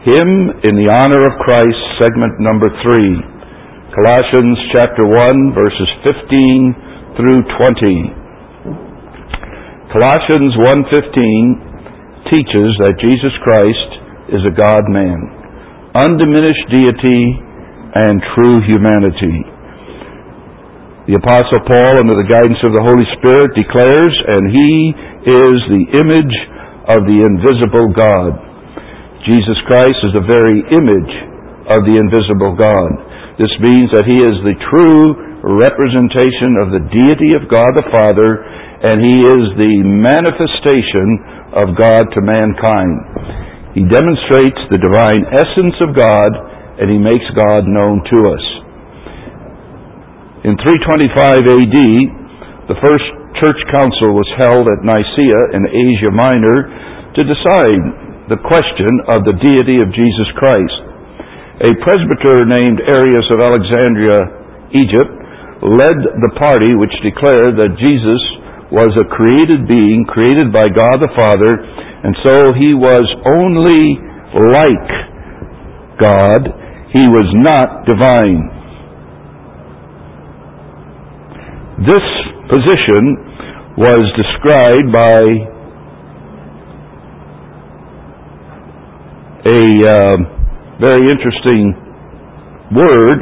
Hymn in the Honor of Christ, segment number 3. Colossians chapter 1, verses 15 through 20. Colossians 1:15 teaches that Jesus Christ is a God-man, undiminished deity and true humanity. The Apostle Paul, under the guidance of the Holy Spirit, declares, and He is the image of the invisible God. Jesus Christ is the very image of the invisible God. This means that He is the true representation of the deity of God the Father, and He is the manifestation of God to mankind. He demonstrates the divine essence of God, and He makes God known to us. In 325 AD, the first church council was held at Nicaea in Asia Minor to decide the question of the deity of Jesus Christ. A presbyter named Arius of Alexandria, Egypt, led the party which declared that Jesus was a created being, created by God the Father, and so He was only like God. He was not divine. This position was described by a very interesting word.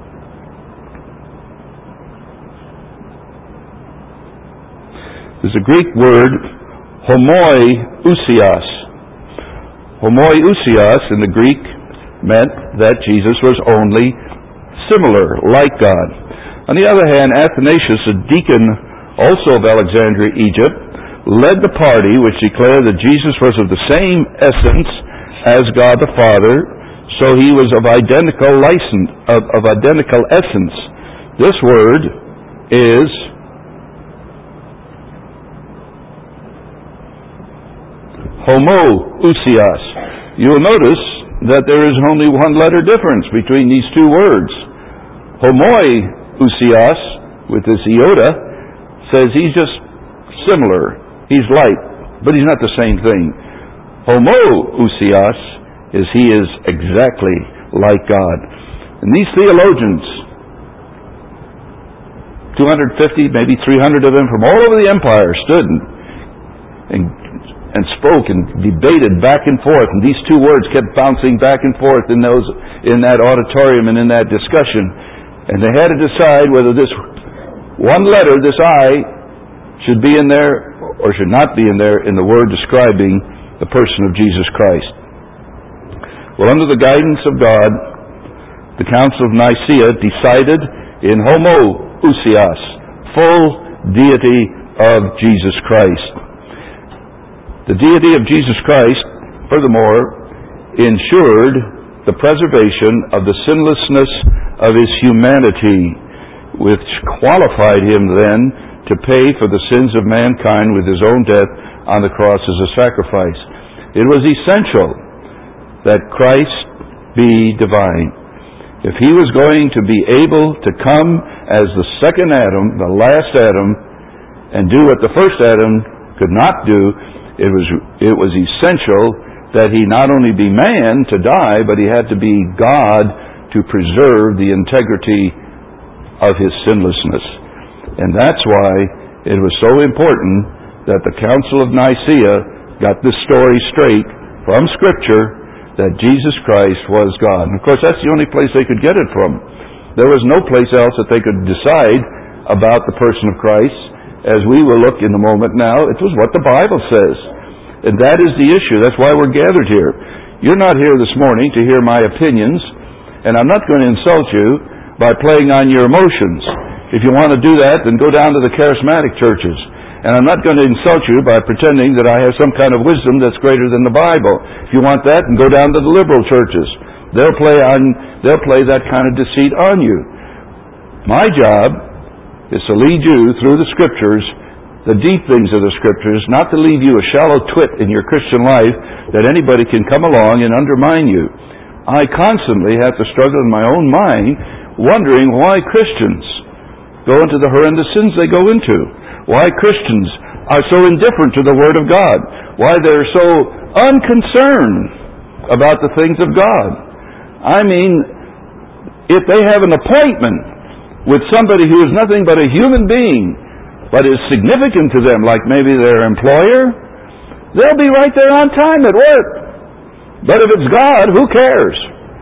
There's a Greek word, homoiousios. Homoiousios in the Greek meant that Jesus was only similar, like God. On the other hand, Athanasius, a deacon also of Alexandria, Egypt, led the party which declared that Jesus was of the same essence as God the Father, so He was of identical essence. This word is homoousios. You will notice that there is only one letter difference between these two words. Homoiousios, with this iota, says He's just similar. He's like, but He's not the same thing. Homoousios is He is exactly like God. And these theologians, 250, maybe 300 of them from all over the empire, stood and spoke and debated back and forth, and these two words kept bouncing back and forth in that auditorium and in that discussion. And they had to decide whether this one letter, this I, should be in there or should not be in there in the word describing the person of Jesus Christ. Well, under the guidance of God, the Council of Nicaea decided in homoousios, full deity of Jesus Christ. The deity of Jesus Christ, furthermore, ensured the preservation of the sinlessness of His humanity, which qualified Him then to pay for the sins of mankind with His own death on the cross as a sacrifice. It was essential that Christ be divine. If He was going to be able to come as the second Adam, the last Adam, and do what the first Adam could not do, it was essential that He not only be man to die, but He had to be God to preserve the integrity of His sinlessness. And that's why it was so important that the Council of Nicaea got this story straight from Scripture that Jesus Christ was God. And of course, that's the only place they could get it from. There was no place else that they could decide about the person of Christ. As we will look in a moment now, it was what the Bible says. And that is the issue. That's why we're gathered here. You're not here this morning to hear my opinions, and I'm not going to insult you by playing on your emotions. If you want to do that, then go down to the charismatic churches. And I'm not going to insult you by pretending that I have some kind of wisdom that's greater than the Bible. If you want that, then go down to the liberal churches. They'll play that kind of deceit on you. My job is to lead you through the Scriptures, the deep things of the Scriptures, not to leave you a shallow twit in your Christian life that anybody can come along and undermine you. I constantly have to struggle in my own mind, wondering why Christians go into the horrendous sins they go into. Why Christians are so indifferent to the Word of God. Why they're so unconcerned about the things of God. I mean, if they have an appointment with somebody who is nothing but a human being, but is significant to them, like maybe their employer, they'll be right there on time at work. But if it's God, who cares?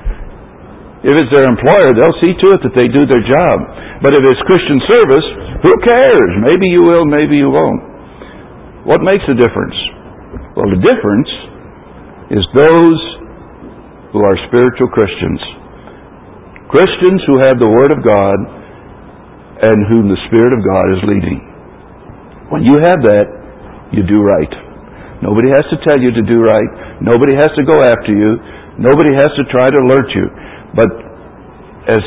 If it's their employer, they'll see to it that they do their job. But if it's Christian service, who cares? Maybe you will, maybe you won't. What makes a difference? Well, the difference is those who are spiritual Christians. Christians who have the Word of God and whom the Spirit of God is leading. When you have that, you do right. Nobody has to tell you to do right. Nobody has to go after you. Nobody has to try to alert you. But as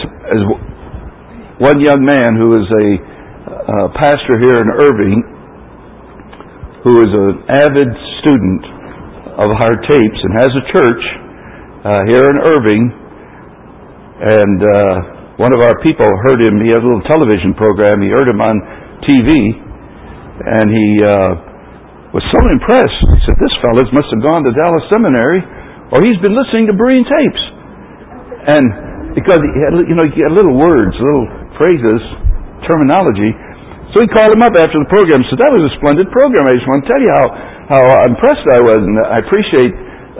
one young man who is a pastor here in Irving, who is an avid student of our tapes and has a church here in Irving, and one of our people heard him. He had a little television program. He heard him on TV, and he was so impressed. He said, "This fellow must have gone to Dallas Seminary, or he's been listening to Berean tapes." And because he had, you had little words, little phrases, terminology. So he called him up after the program and said, "That was a splendid program. I just want to tell you how impressed I was, and I appreciate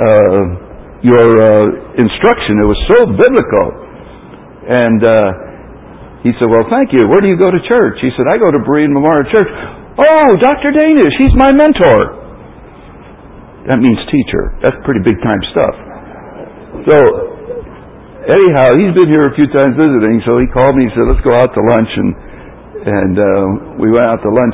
your instruction. It was so biblical." And he said, "Well, thank you. Where do you go to church?" He said, "I go to Berean Memorial Church." "Oh, Dr. Danish, he's my mentor." That means teacher. That's pretty big time stuff. So anyhow, he's been here a few times visiting, so he called me and said, "Let's go out to lunch." And we went out to lunch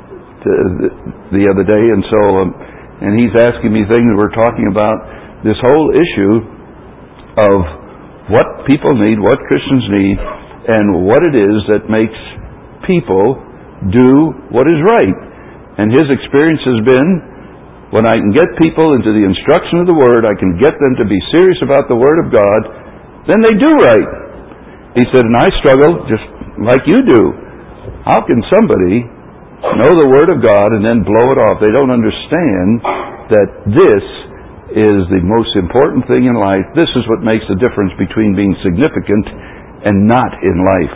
the other day, and so and he's asking me things. We're talking about this whole issue of what people need, what Christians need, and what it is that makes people do what is right. And his experience has been, when I can get people into the instruction of the Word, I can get them to be serious about the Word of God, then they do right. He said, and I struggle just like you do. How can somebody know the Word of God and then blow it off? They don't understand that this is the most important thing in life. This is what makes the difference between being significant and not in life.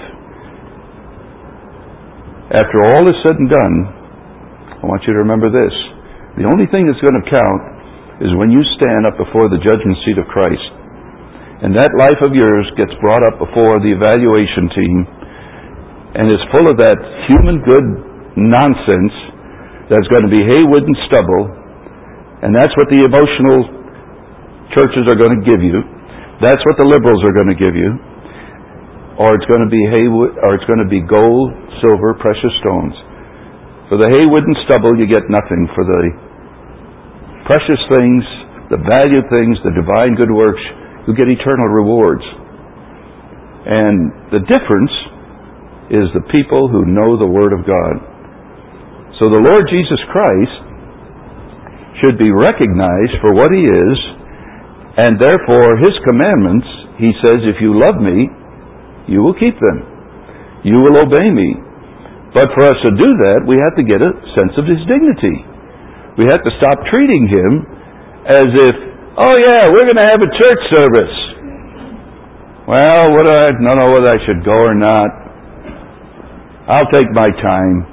After all is said and done, I want you to remember this. The only thing that's going to count is when you stand up before the judgment seat of Christ. And that life of yours gets brought up before the evaluation team and is full of that human good nonsense that's going to be hay, wood, and stubble. And that's what the emotional churches are going to give you. That's what the liberals are going to give you. Or it's going to be hay, or it's going to be gold, silver, precious stones. For the hay, wood, and stubble, you get nothing. For the precious things, the valued things, the divine good works, you get eternal rewards. And the difference is the people who know the Word of God. So the Lord Jesus Christ should be recognized for what He is, and therefore His commandments, He says, if you love me, you will keep them. You will obey me. But for us to do that, we have to get a sense of His dignity. We have to stop treating Him as if, oh yeah, we're going to have a church service. Well, I don't know whether I should go or not. I'll take my time.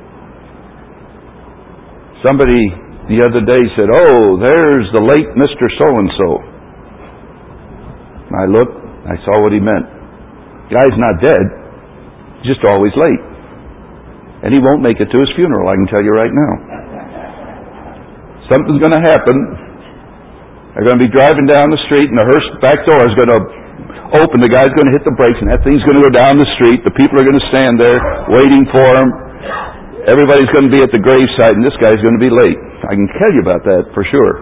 Somebody the other day said, oh, there's the late Mr. So-and-so. I looked, I saw what he meant. The guy's not dead, just always late. And he won't make it to his funeral, I can tell you right now. Something's going to happen. They're going to be driving down the street, and the hearse back door is going to open. The guy's going to hit the brakes, and that thing's going to go down the street. The people are going to stand there waiting for him. Everybody's going to be at the graveside, and this guy's going to be late. I can tell you about that for sure.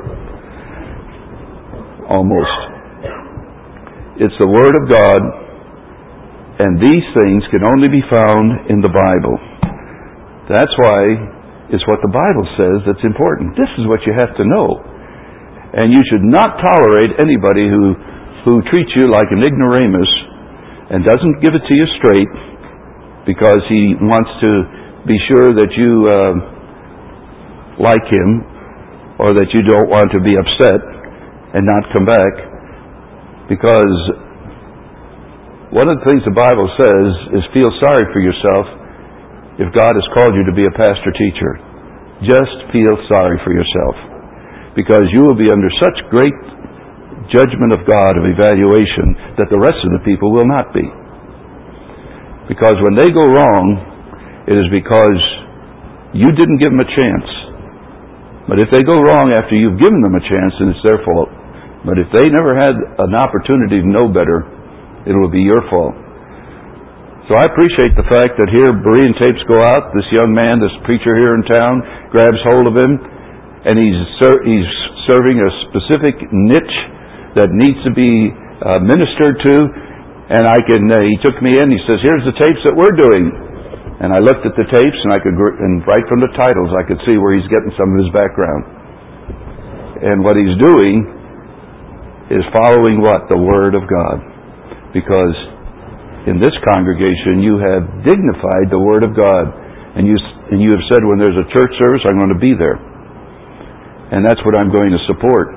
Almost. It's the Word of God, and these things can only be found in the Bible. That's why it's what the Bible says that's important. This is what you have to know. And you should not tolerate anybody who treats you like an ignoramus and doesn't give it to you straight because he wants to be sure that you like him or that you don't want to be upset. and not come back. Because one of the things the Bible says is feel sorry for yourself if God has called you to be a pastor-teacher. Just feel sorry for yourself, because you will be under such great judgment of God, of evaluation, that the rest of the people will not be. Because when they go wrong, it is because you didn't give them a chance. But if they go wrong after you've given them a chance, then it's their fault. But if they never had an opportunity to know better, it will be your fault. So I appreciate the fact that here Berean tapes go out. This young man, this preacher here in town, grabs hold of him, and he's serving a specific niche that needs to be ministered to. And he took me in. He says, "Here's the tapes that we're doing." And I looked at the tapes, and right from the titles, I could see where he's getting some of his background. And what he's doing is following what? The Word of God. Because in this congregation you have dignified the Word of God. And you have said, when there's a church service, I'm going to be there. And that's what I'm going to support.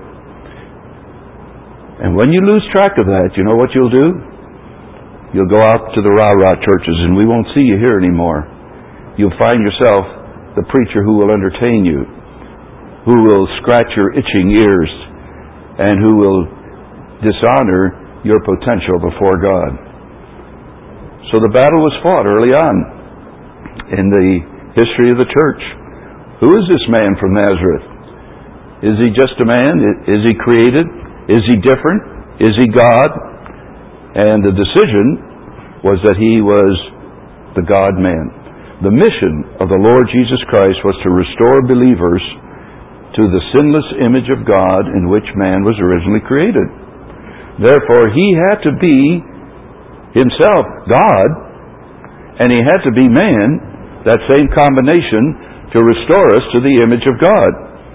And when you lose track of that, you know what you'll do? You'll go out to the rah-rah churches, and we won't see you here anymore. You'll find yourself the preacher who will entertain you, who will scratch your itching ears, and who will dishonor your potential before God. So the battle was fought early on in the history of the church. Who is this man from Nazareth? Is he just a man? Is he created? Is he different? Is he God? And the decision was that he was the God-man. The mission of the Lord Jesus Christ was to restore believers to the sinless image of God in which man was originally created. Therefore, he had to be himself God, and he had to be man, that same combination, to restore us to the image of God.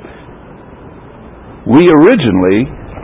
We originally,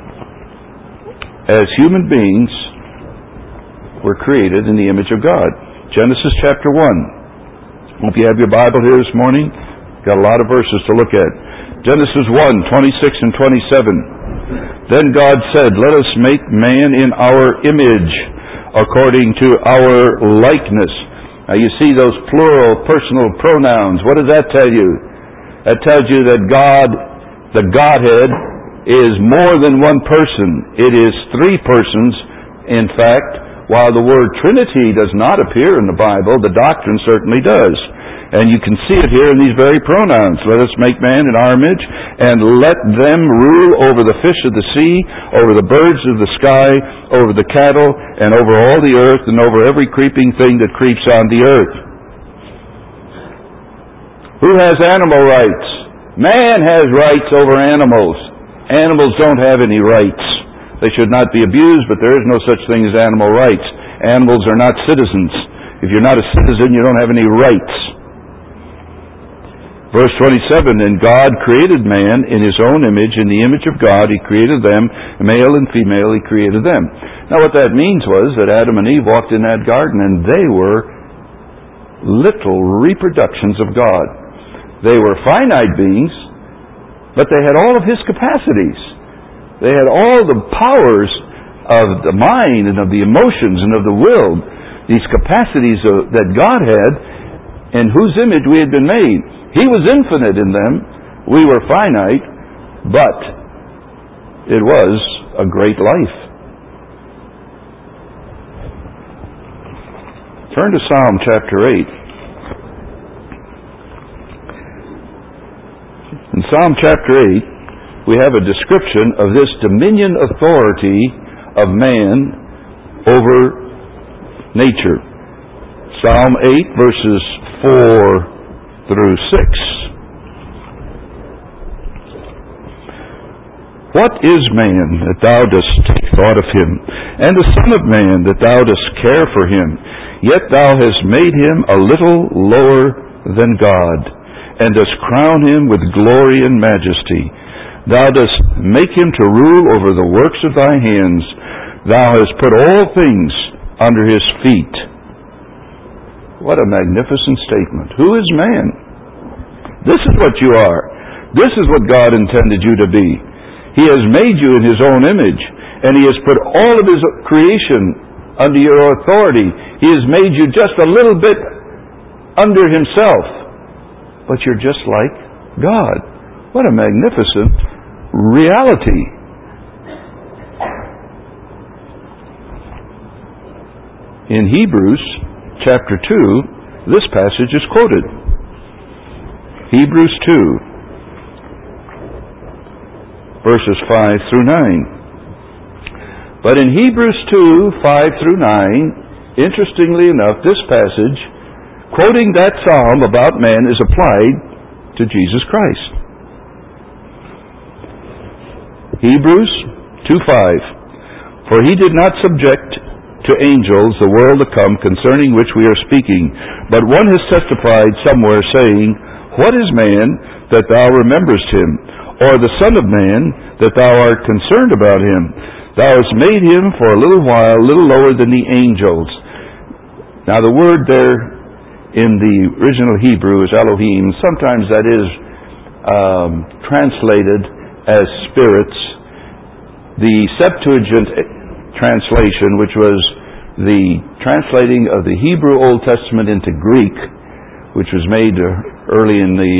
as human beings, were created in the image of God. Genesis chapter 1. Hope you have your Bible here this morning. Got a lot of verses to look at. Genesis 1, 26 and 27. Then God said, "Let us make man in our image, according to our likeness." Now you see those plural personal pronouns. What does that tell you? That tells you that God, the Godhead, is more than one person. It is three persons, in fact. While the word Trinity does not appear in the Bible, the doctrine certainly does. And you can see it here in these very pronouns. Let us make man in our image, and let them rule over the fish of the sea, over the birds of the sky, over the cattle, and over all the earth, and over every creeping thing that creeps on the earth. Who has animal rights? Man has rights over animals. Animals don't have any rights. They should not be abused, but there is no such thing as animal rights. Animals are not citizens. If you're not a citizen, you don't have any rights. Verse 27, "And God created man in His own image. In the image of God He created them. Male and female He created them." Now what that means was that Adam and Eve walked in that garden, and they were little reproductions of God. They were finite beings, but they had all of His capacities. They had all the powers of the mind and of the emotions and of the will. These capacities that God had, in whose image we had been made. He was infinite in them. We were finite, but it was a great life. Turn to Psalm chapter 8. In Psalm chapter 8, we have a description of this dominion authority of man over nature. Psalm 8, verses 4 through 6. "What is man that thou dost take thought of him, and the son of man that thou dost care for him? Yet thou hast made him a little lower than God, and dost crown him with glory and majesty. Thou dost make him to rule over the works of thy hands. Thou hast put all things under his feet." What a magnificent statement. Who is man? This is what you are. This is what God intended you to be. He has made you in His own image, and He has put all of His creation under your authority. He has made you just a little bit under Himself, but you're just like God. What a magnificent reality. In Hebrews chapter 2, this passage is quoted. Hebrews 2, verses 5 through 9. But in Hebrews 2, 5 through 9, interestingly enough, this passage, quoting that psalm about man, is applied to Jesus Christ. Hebrews 2:5. For He did not subject to angels the world to come, concerning which we are speaking, but one has testified somewhere, saying, What is man, that thou rememberest him? Or the Son of man, that thou art concerned about him? Thou hast made him for a little while, a little lower than the angels. Now the word there in the original Hebrew is Elohim. Sometimes that is translated as spirits. The Septuagint translation, which was the translating of the Hebrew Old Testament into Greek, which was made early in the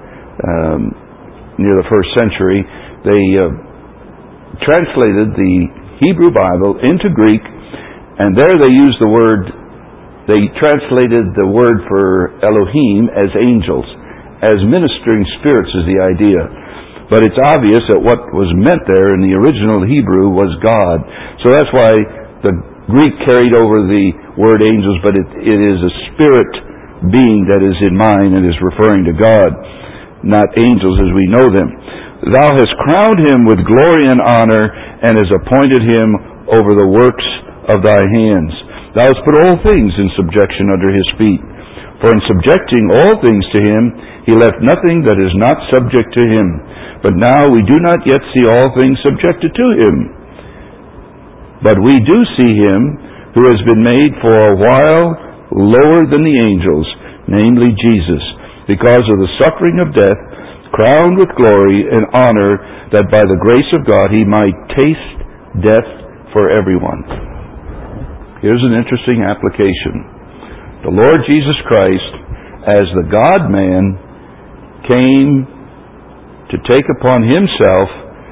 near the first century, they translated the Hebrew Bible into Greek, and there they used the word. They translated the word for Elohim as angels, as ministering spirits is the idea. But it's obvious that what was meant there in the original Hebrew was God. So that's why the Greek carried over the word angels, but it is a spirit being that is in mind and is referring to God, not angels as we know them. Thou hast crowned him with glory and honor, and hast appointed him over the works of thy hands. Thou hast put all things in subjection under his feet. For in subjecting all things to him, he left nothing that is not subject to him. But now we do not yet see all things subjected to him. But we do see him who has been made for a while lower than the angels, namely Jesus, because of the suffering of death, crowned with glory and honor, that by the grace of God he might taste death for everyone. Here's an interesting application. The Lord Jesus Christ, as the God-man, came to take upon himself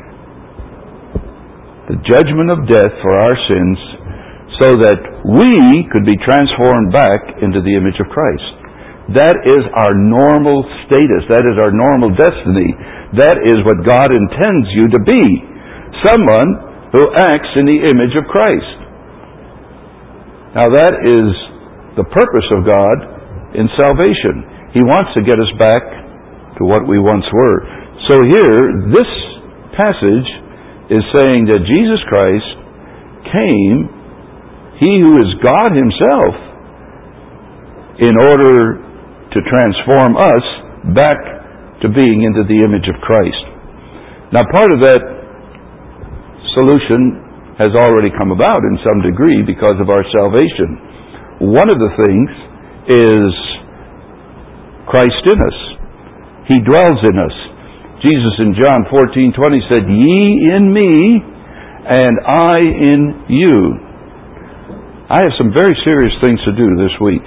the judgment of death for our sins, so that we could be transformed back into the image of Christ. That is our normal status. That is our normal destiny. That is what God intends you to be. Someone who acts in the image of Christ. Now that is the purpose of God in salvation. He wants to get us back to what we once were. So here, this passage is saying that Jesus Christ came, He who is God Himself, in order to transform us back to being into the image of Christ. Now part of that solution has already come about in some degree because of our salvation. One of the things is Christ in us. He dwells in us. Jesus in John 14:20 said, Ye in me, and I in you. I have some very serious things to do this week.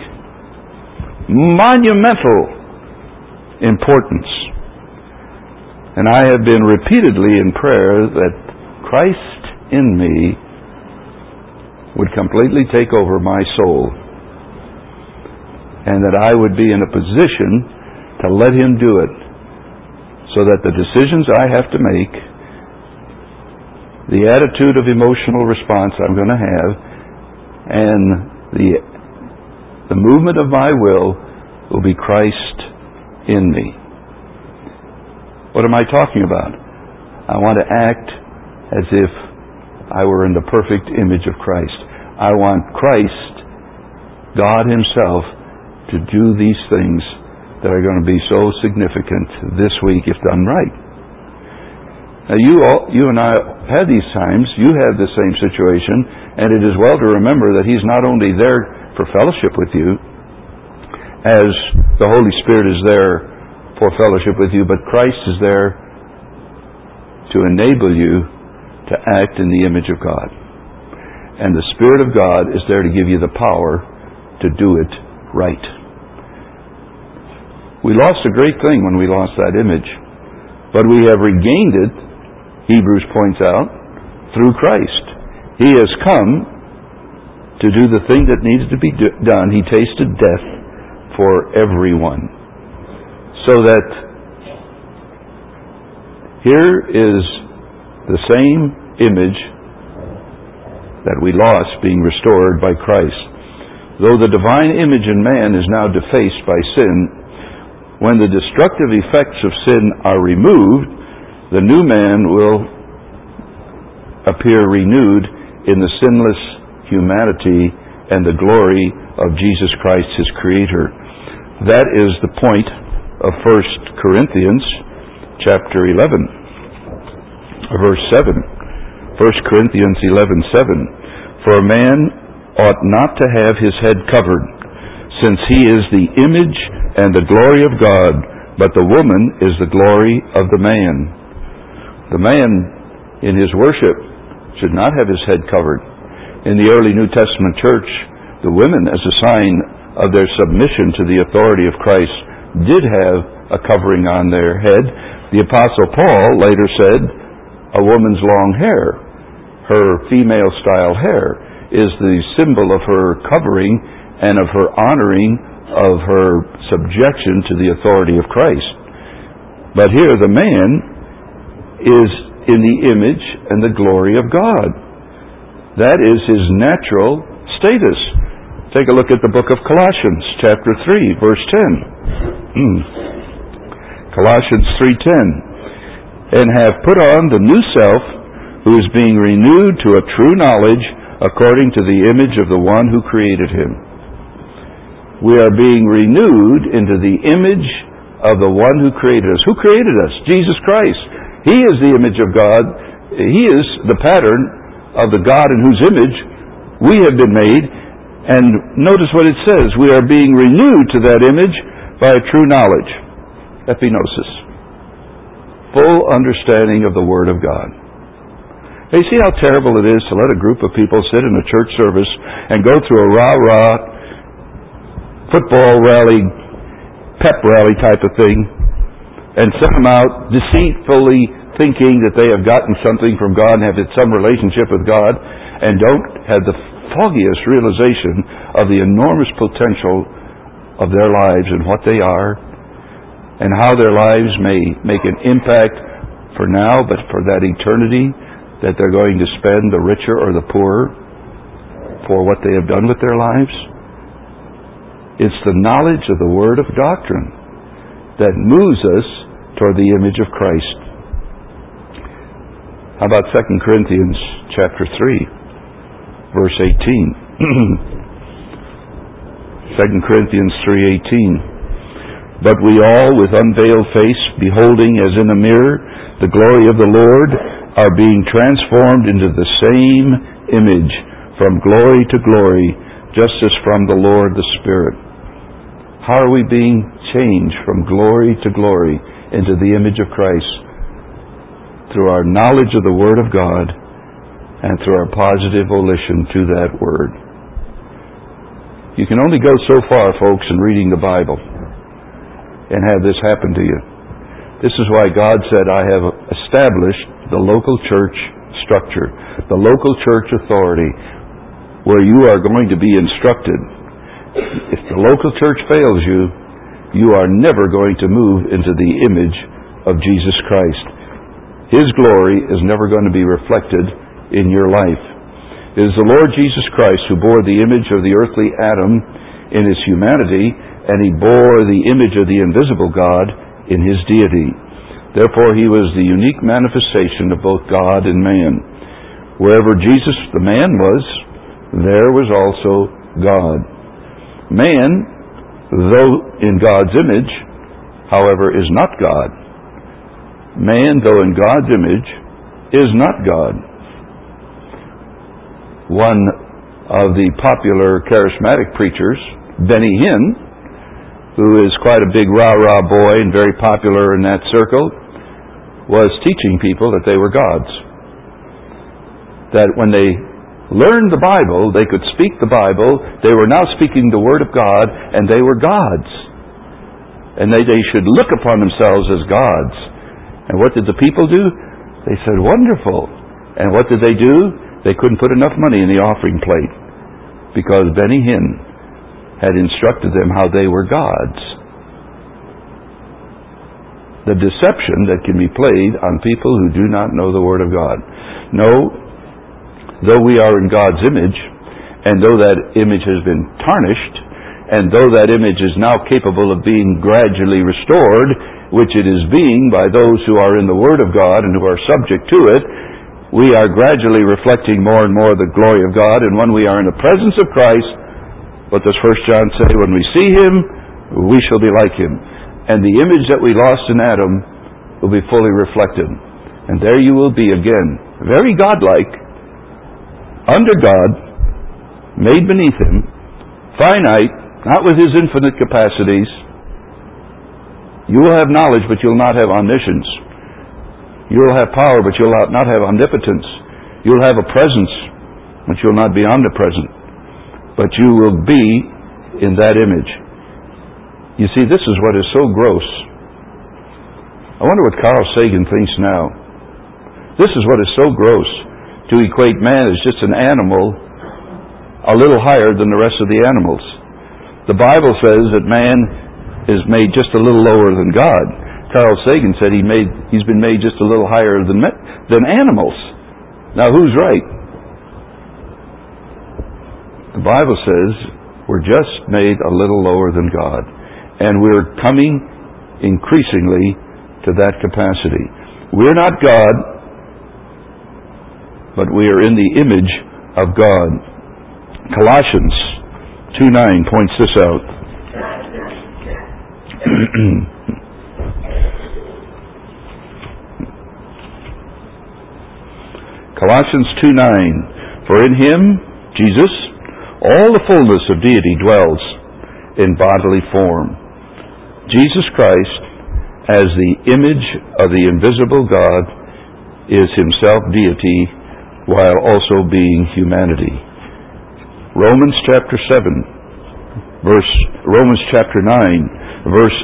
Monumental importance. And I have been repeatedly in prayer that Christ in me would completely take over my soul, and that I would be in a position to let Him do it, so that the decisions I have to make, the attitude of emotional response I'm going to have, and the movement of my will be Christ in me. What am I talking about? I want to act as if I were in the perfect image of Christ. I want Christ, God Himself, to do these things that are going to be so significant this week if done right. Now you and I have these times. You have the same situation, and it is well to remember that He's not only there for fellowship with you, as the Holy Spirit is there for fellowship with you, but Christ is there to enable you to act in the image of God. And the Spirit of God is there to give you the power to do it right. We lost a great thing when we lost that image, but we have regained it, Hebrews points out, through Christ. He has come to do the thing that needs to be done. He tasted death for everyone. So that here is the same image that we lost being restored by Christ. Though the divine image in man is now defaced by sin, when the destructive effects of sin are removed, the new man will appear renewed in the sinless humanity and the glory of Jesus Christ, his Creator. That is the point of 1 Corinthians chapter 11, verse 7. 1 Corinthians 11:7. For a man ought not to have his head covered, since he is the image and the glory of God, but the woman is the glory of the man. The man in his worship should not have his head covered. In the early New Testament church, the women, as a sign of their submission to the authority of Christ, did have a covering on their head. The Apostle Paul later said, a woman's long hair, her female-style hair, is the symbol of her covering and of her honoring of her subjection to the authority of Christ. But here the man is in the image and the glory of God. That is his natural status. Take a look at the book of Colossians, chapter 3, verse 10. Colossians 3:10. And have put on the new self, who is being renewed to a true knowledge according to the image of the one who created him. We are being renewed into the image of the one who created us. Who created us? Jesus Christ. He is the image of God. He is the pattern of the God in whose image we have been made. And notice what it says. We are being renewed to that image by a true knowledge. Epinosis. Full understanding of the Word of God. Hey, see how terrible it is to let a group of people sit in a church service and go through a rah-rah football rally, pep rally type of thing, and send them out deceitfully thinking that they have gotten something from God and have had some relationship with God, and don't have the foggiest realization of the enormous potential of their lives and what they are, and how their lives may make an impact for now, but for that eternity that they're going to spend, the richer or the poorer, for what they have done with their lives. It's the knowledge of the word of doctrine that moves us toward the image of Christ. How about 2 Corinthians chapter 3, verse 18? 2 Corinthians 3:18. But we all, with unveiled face, beholding as in a mirror the glory of the Lord, are being transformed into the same image, from glory to glory, just as from the Lord the Spirit. How are we being changed from glory to glory into the image of Christ? Through our knowledge of the Word of God and through our positive volition to that Word. You can only go so far, folks, in reading the Bible and have this happen to you. This is why God said, I have established the local church structure, the local church authority, where you are going to be instructed. If the local church fails you, you are never going to move into the image of Jesus Christ. His glory is never going to be reflected in your life. It is the Lord Jesus Christ who bore the image of the earthly Adam in his humanity, and he bore the image of the invisible God in his deity. Therefore, he was the unique manifestation of both God and man. Wherever Jesus, the man, was, there was also God. Man, though in God's image, however, is not God. Man, though in God's image, is not God. One of the popular charismatic preachers, Benny Hinn, who is quite a big rah-rah boy and very popular in that circle, was teaching people that they were gods. That when they learned the Bible, they could speak the Bible, they were now speaking the Word of God, and they were gods. And they should look upon themselves as gods. And what did the people do? They said, wonderful. And what did they do? They couldn't put enough money in the offering plate, because Benny Hinn had instructed them how they were gods. The deception that can be played on people who do not know the Word of God. No, though we are in God's image, and though that image has been tarnished, and though that image is now capable of being gradually restored, which it is being by those who are in the Word of God and who are subject to it, we are gradually reflecting more and more the glory of God, and when we are in the presence of Christ, what does 1 John say? When we see Him, we shall be like Him. And the image that we lost in Adam will be fully reflected. And there you will be again, very godlike, under God, made beneath Him, finite, not with His infinite capacities. You will have knowledge, but you'll not have omniscience. You will have power, but you'll not have omnipotence. You'll have a presence, but you'll not be omnipresent. But you will be in that image. You see, this is what is so gross. I wonder what Carl Sagan thinks now. This is what is so gross, to equate man as just an animal a little higher than the rest of the animals. The Bible says that man is made just a little lower than God. Carl Sagan said he's been made just a little higher than animals. Now, who's right? The Bible says we're just made a little lower than God. And we're coming increasingly to that capacity. We're not God, but we are in the image of God. Colossians 2:9 points this out. Colossians 2:9. For in Him, Jesus, all the fullness of deity dwells in bodily form. Jesus Christ, as the image of the invisible God, is Himself deity while also being humanity. Romans chapter 9, verse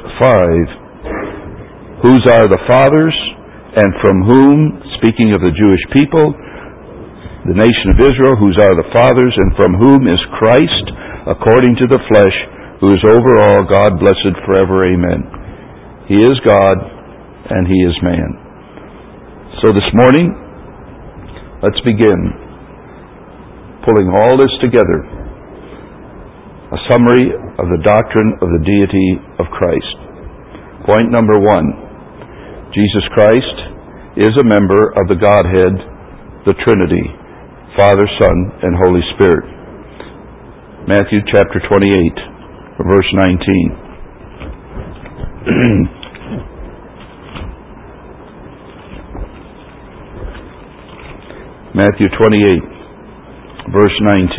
5. Whose are the fathers, and from whom, speaking of the Jewish people, the nation of Israel, whose are the fathers, and from whom is Christ, according to the flesh, who is over all, God blessed forever. Amen. He is God, and He is man. So this morning, let's begin pulling all this together. A summary of the doctrine of the deity of Christ. Point number 1. Jesus Christ is a member of the Godhead, the Trinity, Father, Son, and Holy Spirit. Matthew chapter 28. Verse 19. Matthew 28, verse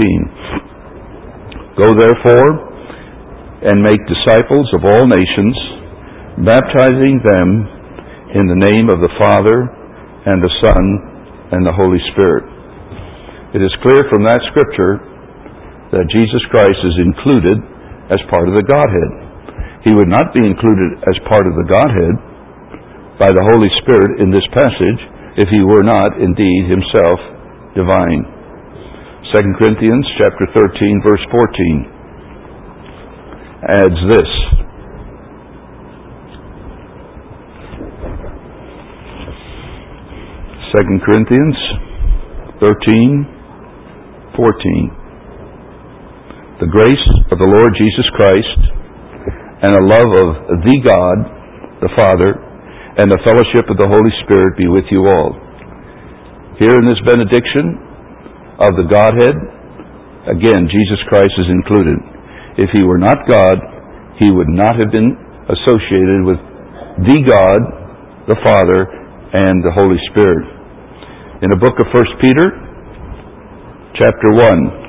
19. Go therefore and make disciples of all nations, baptizing them in the name of the Father and the Son and the Holy Spirit. It is clear from that scripture that Jesus Christ is included as part of the Godhead. He would not be included as part of the Godhead by the Holy Spirit in this passage if He were not indeed Himself divine. 2 Corinthians chapter 13, verse 14 adds this. 2 Corinthians 13:14. The grace of the Lord Jesus Christ, and the love of the God, the Father, and the fellowship of the Holy Spirit be with you all. Here in this benediction of the Godhead, again, Jesus Christ is included. If He were not God, He would not have been associated with the God, the Father, and the Holy Spirit. In the book of 1 Peter, chapter 1,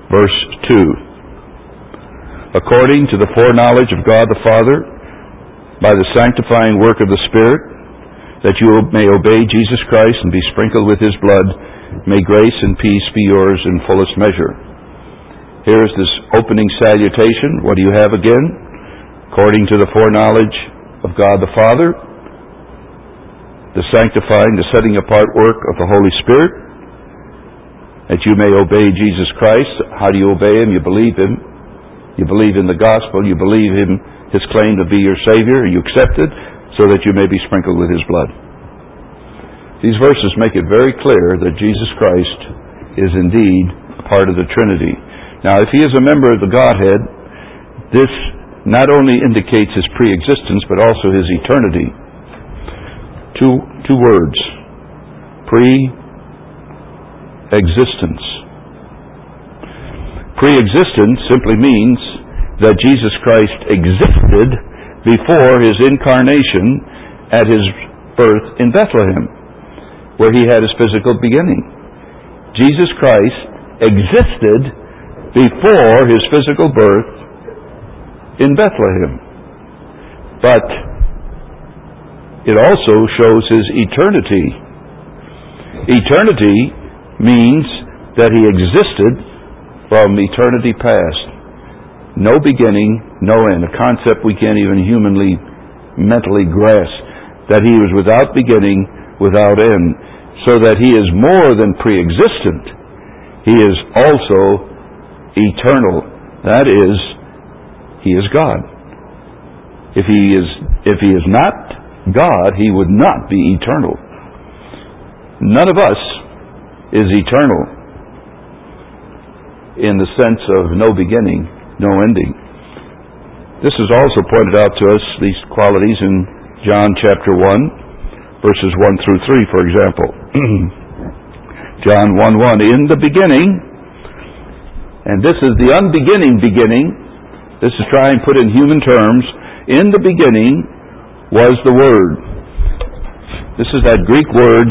verse 2. According to the foreknowledge of God the Father, by the sanctifying work of the Spirit, that you may obey Jesus Christ and be sprinkled with His blood. May grace and peace be yours in fullest measure. Here is this opening salutation. What do you have again? According to the foreknowledge of God the Father, the sanctifying, the setting apart work of the Holy Spirit, that you may obey Jesus Christ. How do you obey Him? You believe Him. You believe in the gospel. You believe Him, His claim to be your Savior. You accept it so that you may be sprinkled with His blood. These verses make it very clear that Jesus Christ is indeed part of the Trinity. Now, if He is a member of the Godhead, this not only indicates His pre-existence, but also His eternity. Two words. Pre-existence. Pre-existence simply means that Jesus Christ existed before His incarnation at His birth in Bethlehem, where He had His physical beginning. Jesus Christ existed before His physical birth in Bethlehem. But it also shows His eternity. Eternity means that He existed from eternity past. No beginning, no end. A concept we can't even humanly, mentally grasp. That He was without beginning, without end. So that He is more than pre-existent. He is also eternal. That is, He is God. If He is not God, He would not be eternal. None of us is eternal in the sense of no beginning, no ending. This is also pointed out to us, these qualities, in John chapter 1, verses 1 through 3, for example. John 1:1, in the beginning, and this is the unbeginning beginning, this is trying to put in human terms, in the beginning was the Word. This is that Greek word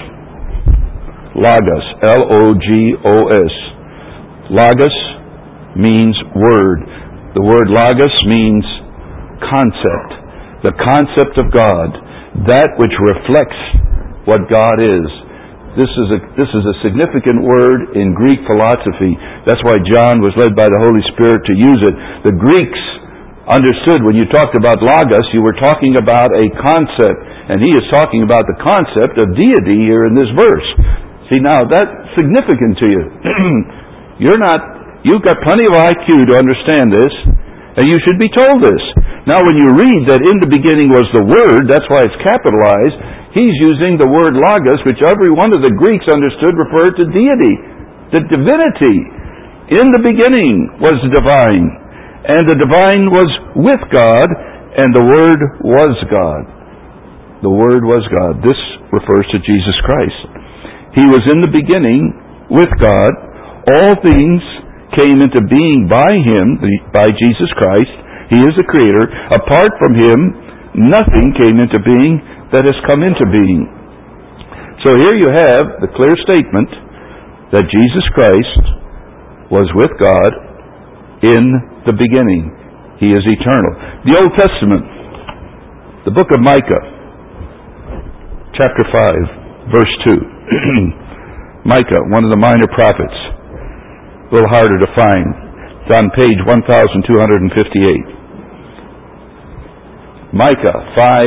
logos, L-O-G-O-S. Logos means word. The word logos means concept. The concept of God. That which reflects what God is. This is a significant word in Greek philosophy. That's why John was led by the Holy Spirit to use it. The Greeks understood when you talked about logos, you were talking about a concept. And he is talking about the concept of deity here in this verse. See, now that's significant to you. You've got plenty of IQ to understand this, and you should be told this. Now when you read that in the beginning was the Word, that's why it's capitalized, he's using the word logos, which every one of the Greeks understood referred to deity, the divinity. In the beginning was the divine, and the divine was with God, and the Word was God. The Word was God. This refers to Jesus Christ. He was in the beginning with God. All things came into being by Him, by Jesus Christ. He is the Creator. Apart from Him, nothing came into being that has come into being. So here you have the clear statement that Jesus Christ was with God in the beginning. He is eternal. The Old Testament, the book of Micah, chapter 5, verse 2. Micah, one of the minor prophets. A little harder to find. It's on page 1258. Micah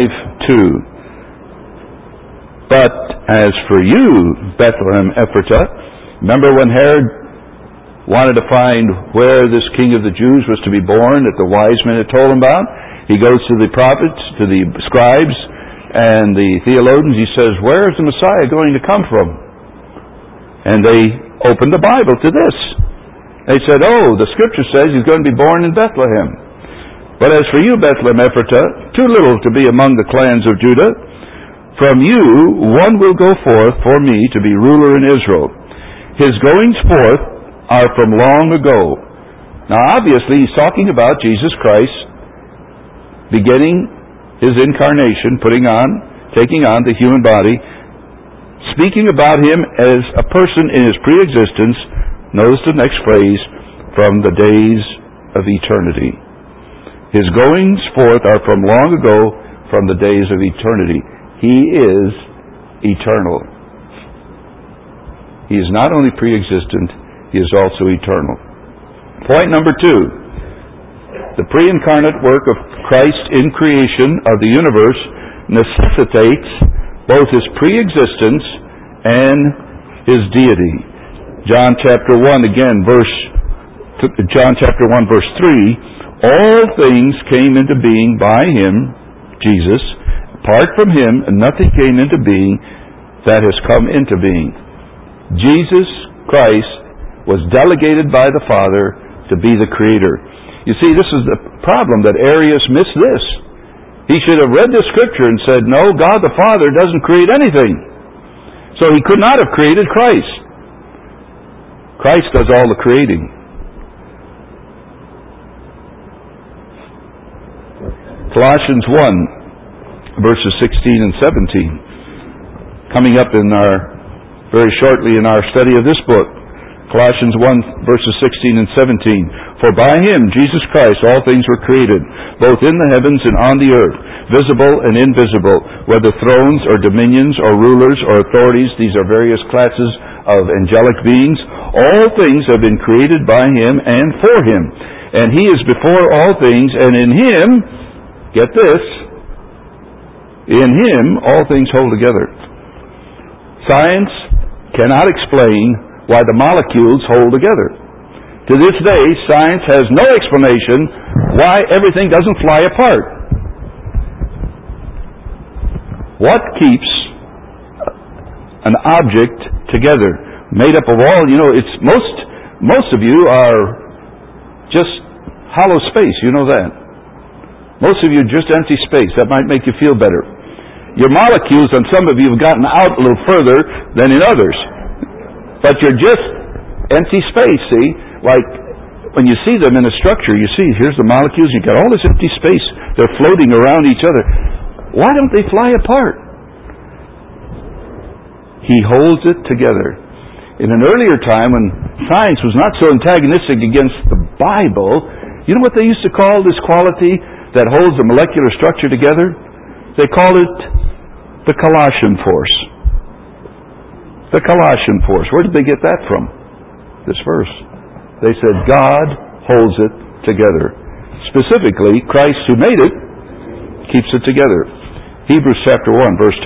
5:2. But as for you, Bethlehem Ephratah, remember when Herod wanted to find where this king of the Jews was to be born that the wise men had told him about? He goes to the prophets, to the scribes, and the theologians. He says, where is the Messiah going to come from? And they opened the Bible to this. They said, the Scripture says He's going to be born in Bethlehem. But as for you, Bethlehem Ephratah, too little to be among the clans of Judah, from you one will go forth for me to be ruler in Israel. His goings forth are from long ago. Now obviously He's talking about Jesus Christ beginning His incarnation, taking on the human body, speaking about Him as a person in His pre-existence. Notice the next phrase, from the days of eternity. His goings forth are from long ago, from the days of eternity. He is eternal. He is not only pre-existent, He is also eternal. Point number 2. The pre-incarnate work of Christ in creation of the universe necessitates both His pre-existence and His deity. John chapter 1 again, John chapter 1 verse 3, all things came into being by Him, Jesus. Apart from Him, nothing came into being that has come into being. Jesus Christ was delegated by the Father to be the Creator. You see, this is the problem that Arius missed this. He should have read the Scripture and said, no, God the Father doesn't create anything. So He could not have created Christ. Christ does all the creating. Colossians 1, verses 16 and 17. Coming up very shortly in our study of this book. Colossians 1, verses 16 and 17. For by Him, Jesus Christ, all things were created, both in the heavens and on the earth, visible and invisible, whether thrones or dominions or rulers or authorities. These are various classes of angelic beings. All things have been created by Him and for Him. And He is before all things, and in Him, get this, in Him all things hold together. Science cannot explain why the molecules hold together. To this day, science has no explanation why everything doesn't fly apart. What keeps an object together? Made up of all, it's most of you are just hollow space, you know that. Most of you are just empty space. That might make you feel better. Your molecules on some of you have gotten out a little further than in others. But you're just empty space, see? Like when you see them in a structure, you see, here's the molecules, you've got all this empty space. They're floating around each other. Why don't they fly apart? He holds it together. In an earlier time when science was not so antagonistic against the Bible, you know what they used to call this quality that holds the molecular structure together? They called it the Colossian force. The Colossian force. Where did they get that from? This verse. They said God holds it together. Specifically, Christ who made it keeps it together. Hebrews chapter 1 verse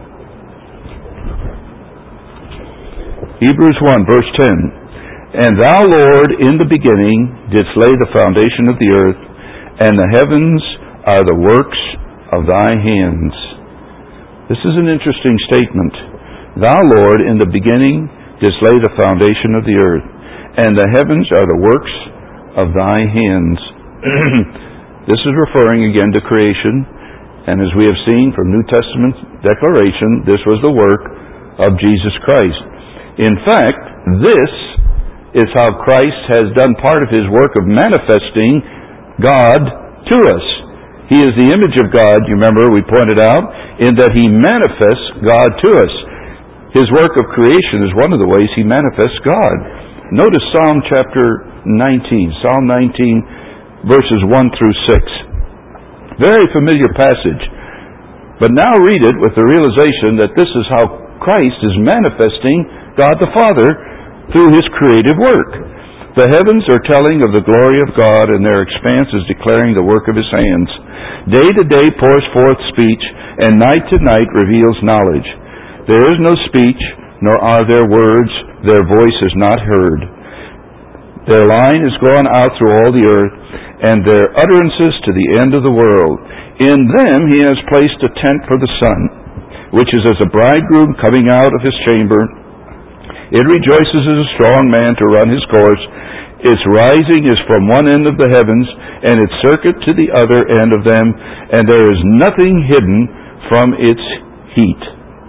10. Hebrews 1 verse 10. And thou, Lord, in the beginning didst lay the foundation of the earth, and the heavens are the works of thy hands. This is an interesting statement. Thou, Lord, in the beginning didst lay the foundation of the earth, and the heavens are the works of thy hands. This is referring again to creation, and as we have seen from New Testament declaration, this was the work of Jesus Christ. In fact, this is how Christ has done part of His work of manifesting God to us. He is the image of God, you remember we pointed out, in that He manifests God to us. His work of creation is one of the ways He manifests God. Notice Psalm chapter 19, Psalm 19, verses 1 through 6. Very familiar passage. But now read it with the realization that this is how Christ is manifesting God the Father through His creative work. The heavens are telling of the glory of God, and their expanse is declaring the work of His hands. Day to day pours forth speech, and night to night reveals knowledge. There is no speech, nor are there words. Their voice is not heard. Their line is gone out through all the earth, and their utterances to the end of the world. In them He has placed a tent for the sun, which is as a bridegroom coming out of his chamber. It rejoices as a strong man to run his course. Its rising is from one end of the heavens, and its circuit to the other end of them, and there is nothing hidden from its heat.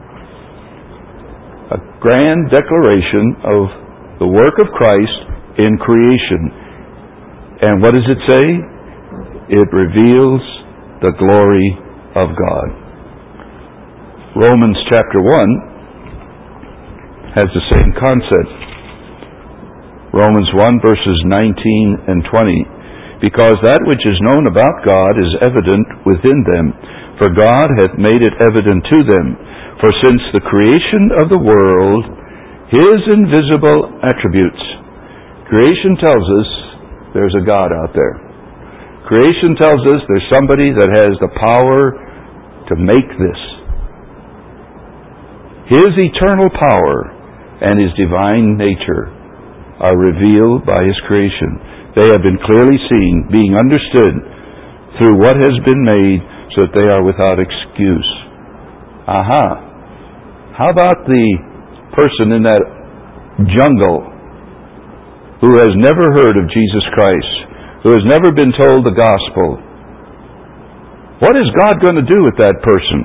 A grand declaration of the work of Christ in creation. And what does it say? It reveals the glory of God. Romans chapter 1 has the same concept. Romans 1 verses 19 and 20. because that which is known about God is evident within them, for God hath made it evident to them. For since the creation of the world, His invisible attributes. Creation tells us there's a God out there. Creation tells us there's somebody that has the power to make this. His eternal power and His divine nature are revealed by His creation. They have been clearly seen, being understood through what has been made, so that they are without excuse. Aha! How about the person in that jungle who has never heard of Jesus Christ, who has never been told the gospel? What is God going to do with that person?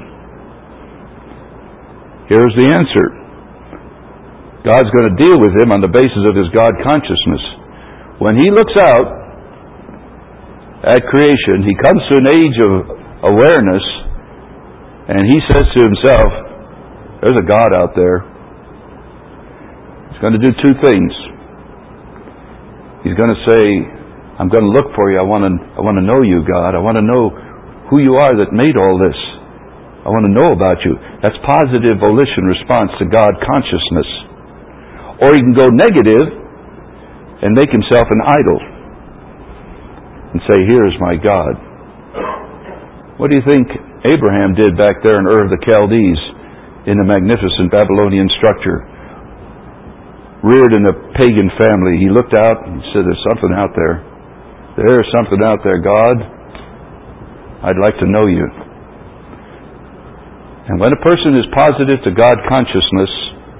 Here's the answer. God's going to deal with him on the basis of his God consciousness. When he looks out at creation, he comes to an age of awareness, and he says to himself, there's a God out there. He's going to do two things. He's going to say, I'm going to look for you. I want to know you, God. I want to know who you are that made all this. I want to know about you. That's positive volition response to God consciousness. Or he can go negative and make himself an idol and say, here's my God. What do you think Abraham did back there in Ur of the Chaldees in the magnificent Babylonian structure? Reared in a pagan family, he looked out and said, there's something out there. There's something out there, God. I'd like to know you. And when a person is positive to God consciousness,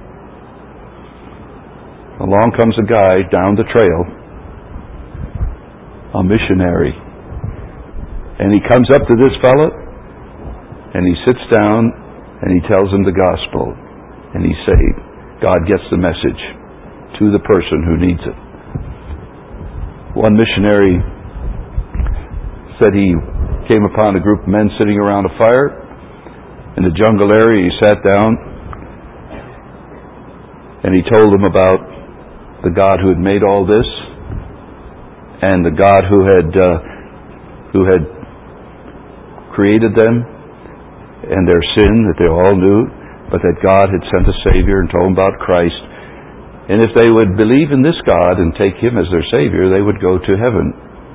along comes a guy down the trail, a missionary. And he comes up to this fellow, and he sits down, and he tells him the gospel. And he's saved. God gets the message to the person who needs it. One missionary said he came upon a group of men sitting around a fire in the jungle area. He sat down, and he told them about the God who had made all this, and the God who had created them, and their sin that they all knew, but that God had sent a Savior and told them about Christ. And if they would believe in this God and take Him as their Savior, they would go to heaven.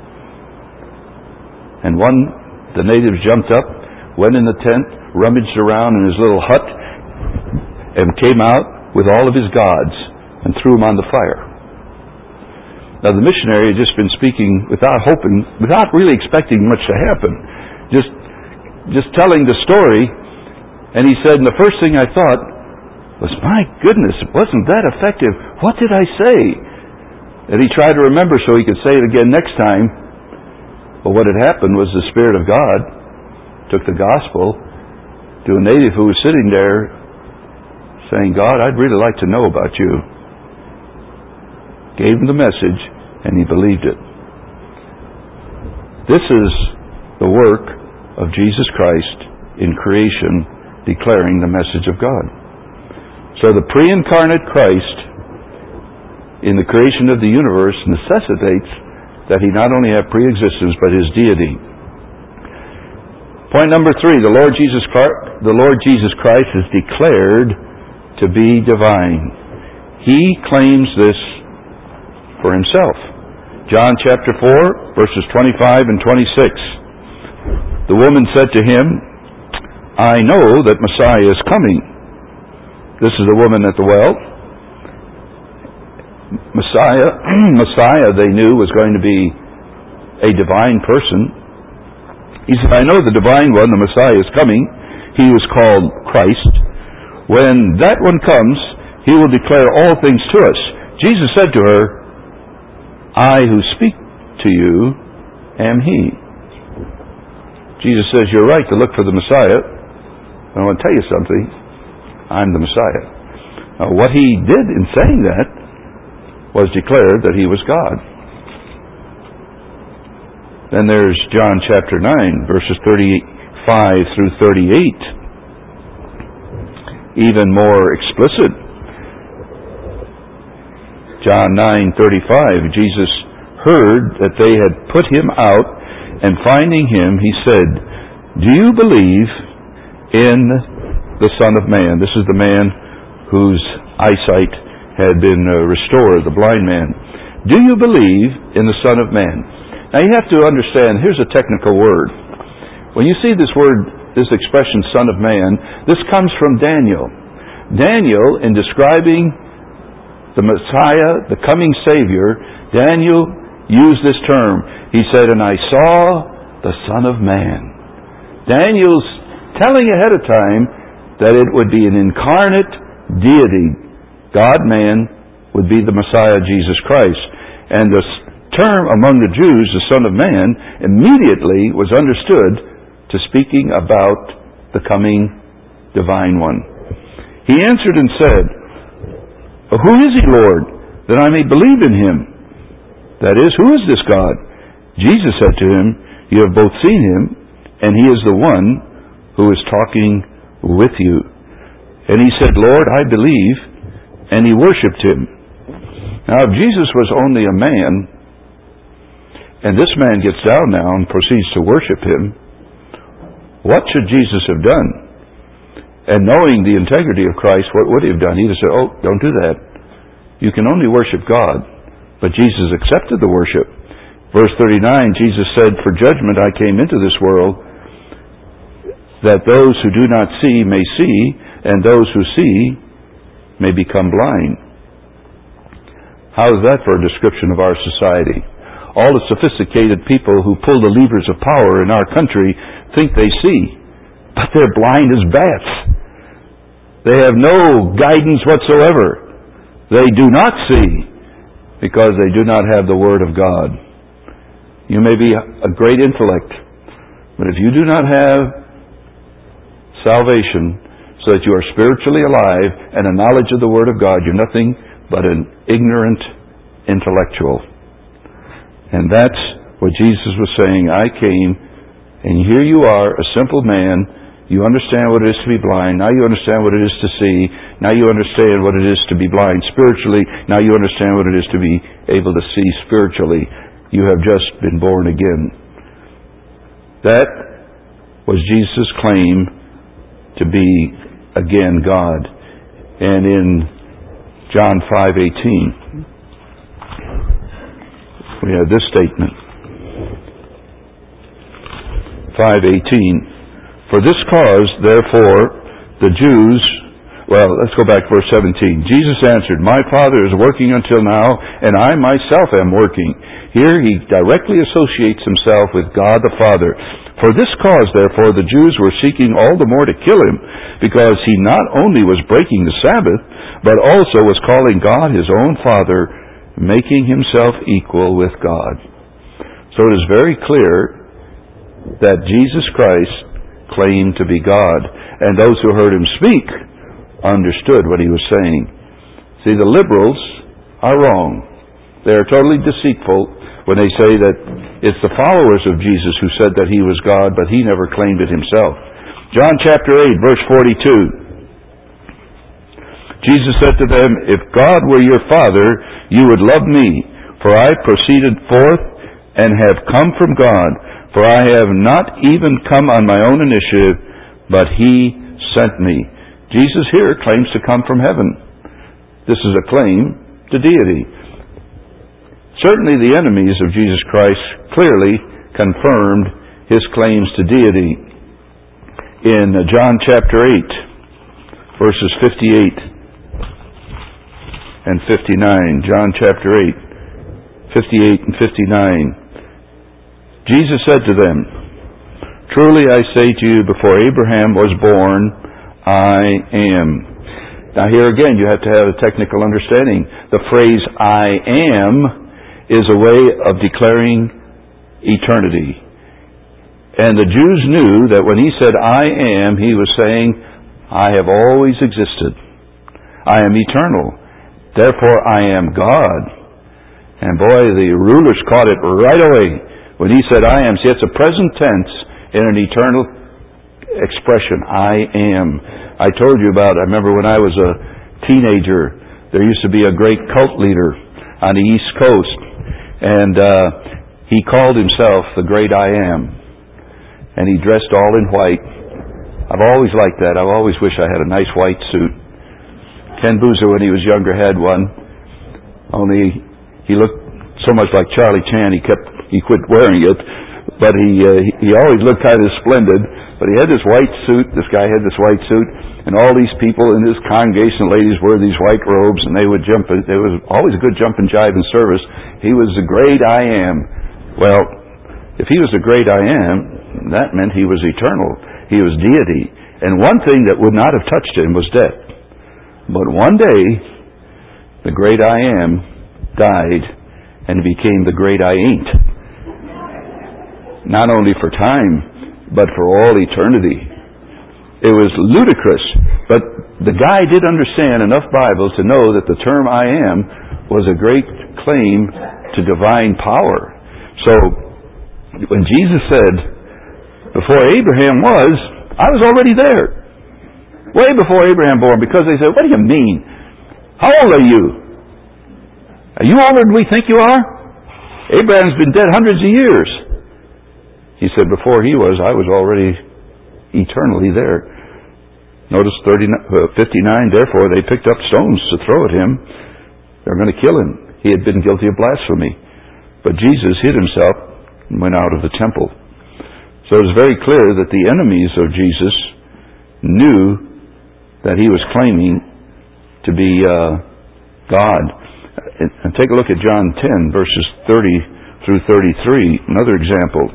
And the natives jumped up, went in the tent, rummaged around in his little hut, and came out with all of his gods and threw them on the fire. Now the missionary had just been speaking without really expecting much to happen, just telling the story, and he said, and the first thing I thought was, my goodness, wasn't that effective? What did I say? And he tried to remember so he could say it again next time. But what had happened was the Spirit of God took the gospel to a native who was sitting there saying, God, I'd really like to know about you. Gave him the message, and he believed it. This is the work of Jesus Christ in creation, declaring the message of God. So the pre-incarnate Christ in the creation of the universe necessitates that He not only have pre-existence, but His deity. Point number 3, the Lord Jesus Christ is declared to be divine. He claims this for Himself. John chapter 4, verses 25 and 26. The woman said to Him, I know that Messiah is coming. This is the woman at the well. Messiah, they knew, was going to be a divine person. He said, I know the divine one, the Messiah, is coming. He was called Christ. When that one comes, He will declare all things to us. Jesus said to her, I who speak to you am He. Jesus says, you're right to look for the Messiah. I want to tell you something. I'm the Messiah. Now, what He did in saying that was declared that He was God. Then there's John chapter 9, verses 35 through 38. Even more explicit. John 9:35, Jesus heard that they had put him out, and finding him, he said, "Do you believe in the Son of Man?" This is the man whose eyesight had been restored, the blind man. "Do you believe in the Son of Man?" Now you have to understand, here's a technical word. When you see this word, this expression, Son of Man, this comes from Daniel. Daniel, in describing the Messiah, the coming Savior, Daniel used this term. He said, "And I saw the Son of Man." Daniel's telling ahead of time that it would be an incarnate deity. God-man would be the Messiah, Jesus Christ. And the term among the Jews, the Son of Man, immediately was understood to speaking about the coming Divine One. He answered and said, "Who is he, Lord, that I may believe in him?" That is, who is this God? Jesus said to him, "You have both seen him, and he is the one who is talking with you." And he said, "Lord, I believe," and he worshipped him. Now, if Jesus was only a man, and this man gets down now and proceeds to worship him, what should Jesus have done? And knowing the integrity of Christ, what would he have done? He'd have said, "Oh, don't do that. You can only worship God." But Jesus accepted the worship. Verse 39, Jesus said, "For judgment I came into this world, that those who do not see may see, and those who see may become blind." How is that for a description of our society? All the sophisticated people who pull the levers of power in our country think they see, but they're blind as bats. They have no guidance whatsoever. They do not see because they do not have the Word of God. You may be a great intellect, but if you do not have salvation so that you are spiritually alive and a knowledge of the Word of God, you're nothing but an ignorant intellectual. And that's what Jesus was saying. I came, and here you are, a simple man. You understand what it is to be blind. Now you understand what it is to see. Now you understand what it is to be blind spiritually. Now you understand what it is to be able to see spiritually. You have just been born again. That was Jesus' claim to be again God. And in John 5:18, we have this statement. 5:18. "For this cause, therefore, the Jews..." Well, let's go back to verse 17. "Jesus answered, My Father is working until now, and I myself am working." Here he directly associates himself with God the Father. "For this cause, therefore, the Jews were seeking all the more to kill him, because he not only was breaking the Sabbath, but also was calling God his own Father, making himself equal with God." So it is very clear that Jesus Christ claimed to be God, and those who heard him speak understood what he was saying. See, the liberals are wrong. They are totally deceitful when they say that it's the followers of Jesus who said that he was God, but he never claimed it himself. John chapter 8, verse 42. Jesus said to them, "If God were your Father, you would love me, for I proceeded forth and have come from God. For I have not even come on my own initiative, but he sent me." Jesus here claims to come from heaven. This is a claim to deity. Certainly the enemies of Jesus Christ clearly confirmed his claims to deity. In John chapter 8, verses 58 and 59. John chapter 8, 58 and 59. Jesus said to them, "Truly I say to you, before Abraham was born, I am." Now here again you have to have a technical understanding. The phrase "I am" is a way of declaring eternity. And the Jews knew that when he said "I am," he was saying, "I have always existed. I am eternal. Therefore I am God." And boy, the rulers caught it right away. When he said "I am," see, it's a present tense in an eternal expression. I am. I told you about, I remember when I was a teenager, there used to be a great cult leader on the East Coast. And he called himself the Great I Am. And he dressed all in white. I've always liked that. I've always wished I had a nice white suit. Ken Boozer, when he was younger, had one. Only he looked so much like Charlie Chan, he quit wearing it. But he always looked kind of splendid. But he had this white suit. This guy had this white suit. And all these people in his congregation, ladies, wore these white robes, and they would jump. There was always a good jump and jive in service. He was the Great I Am. Well, if he was the Great I Am, that meant he was eternal. He was deity. And one thing that would not have touched him was death. But one day, the Great I Am died and became the Great I Ain't. Not only for time, but for all eternity. It was ludicrous, but the guy did understand enough Bible to know that the term I am was a great claim to divine power. So, when Jesus said, before Abraham was, I was already there. Way before Abraham born, because they said, what do you mean? How old are you? Are you older than we think you are? Abraham's been dead hundreds of years. He said, before he was, I was already eternally there. Notice 59, therefore they picked up stones to throw at him. They're going to kill him. He had been guilty of blasphemy. But Jesus hid himself and went out of the temple. So it was very clear that the enemies of Jesus knew that he was claiming to be God. And take a look at John 10, verses 30 through 33, another example.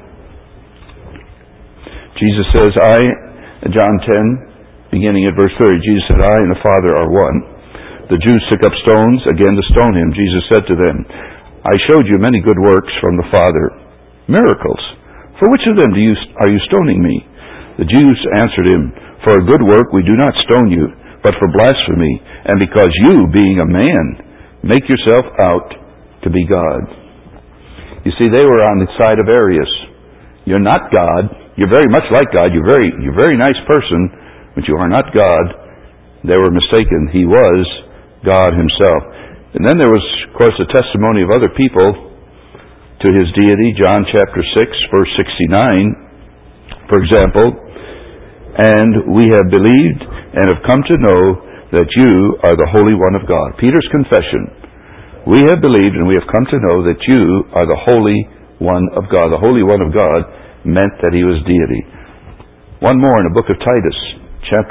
Jesus says, John 10, beginning at verse 30, Jesus said, I and the Father are one. The Jews took up stones again to stone him. Jesus said to them, I showed you many good works from the Father, miracles. For which of them are you stoning me? The Jews answered him, For a good work we do not stone you, but for blasphemy, and because you, being a man, make yourself out to be God. You see, they were on the side of Arius. You're not God. You're very much like God. You're a very nice person, but you are not God. They were mistaken. He was God himself. And then there was, of course, the testimony of other people to his deity. John chapter 6, verse 69, for example. And we have believed and have come to know that you are the Holy One of God. Peter's confession. We have believed and we have come to know that you are the Holy One of God. The Holy One of God meant that he was deity. One more in the book of Titus, chapter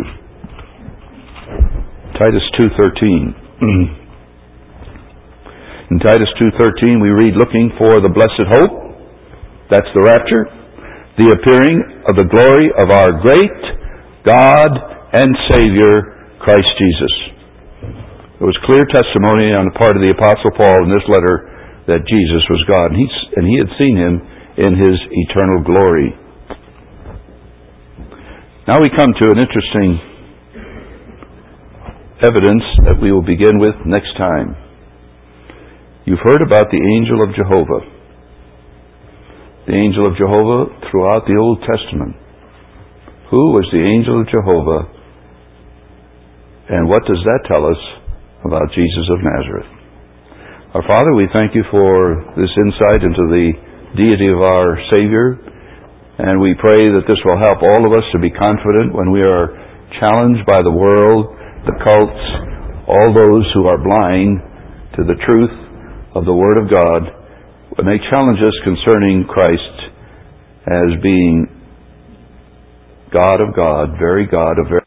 2. Titus 2:13. In Titus 2:13 we read, looking for the blessed hope, that's the rapture, the appearing of the glory of our great God and Savior, Christ Jesus. There was clear testimony on the part of the Apostle Paul in this letter that Jesus was God, and he had seen him in his eternal glory. Now we come to an interesting evidence that we will begin with next time. You've heard about the angel of Jehovah. The angel of Jehovah throughout the Old Testament. Who was the angel of Jehovah? And what does that tell us about Jesus of Nazareth? Our Father, we thank you for this insight into the deity of our Savior, and we pray that this will help all of us to be confident when we are challenged by the world, the cults, all those who are blind to the truth of the Word of God, when they challenge us concerning Christ as being God of God, very God of very